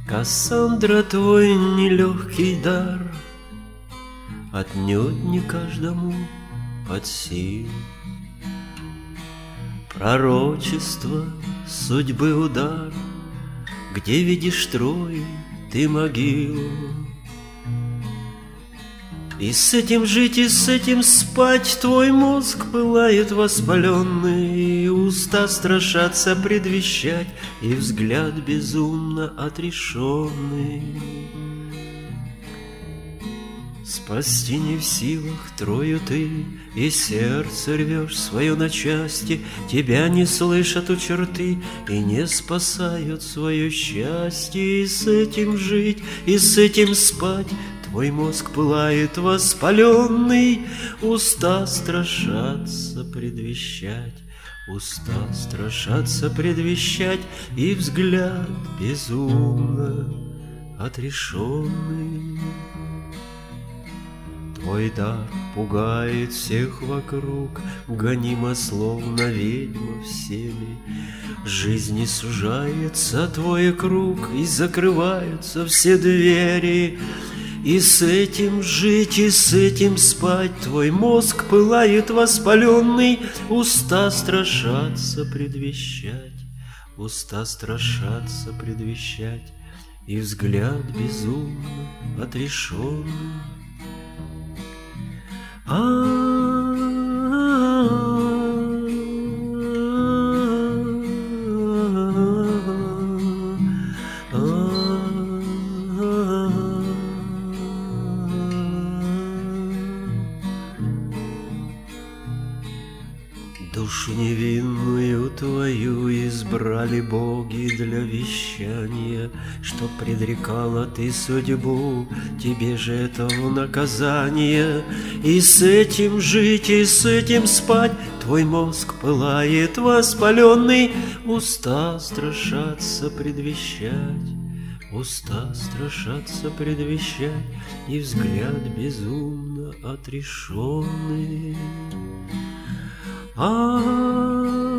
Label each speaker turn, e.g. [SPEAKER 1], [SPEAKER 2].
[SPEAKER 1] Кассандра, твой нелегкий дар отнюдь не каждому под силу. Пророчество судьбы удар, где видишь Трою ты могилу. И с этим жить, и с этим спать. Твой мозг пылает воспаленный, и уста страшатся предвещать, и взгляд безумно отрешенный. Спасти не в силах Трою ты, и сердце рвешь свое на части. Тебя не слышат у черты и не спасают свое счастье. И с этим жить, и с этим спать. Твой мозг пылает воспаленный, уста страшатся предвещать, уста страшатся предвещать, и взгляд безумно отрешенный. Твой дар пугает всех вокруг, гонима словно ведьма всеми. Жизни сужается твой круг, и закрываются все двери. И с этим жить, и с этим спать. Твой мозг пылает воспаленный, уста страшатся предвещать, уста страшатся предвещать, и взгляд безумно отрешенный. Душу невинную твою избрали боги для вещания, чтоб предрекала ты судьбу, тебе же это в наказание. И с этим жить, и с этим спать. Твой мозг пылает воспаленный, уста страшатся предвещать, уста страшатся предвещать, и взгляд безумно отрешенный.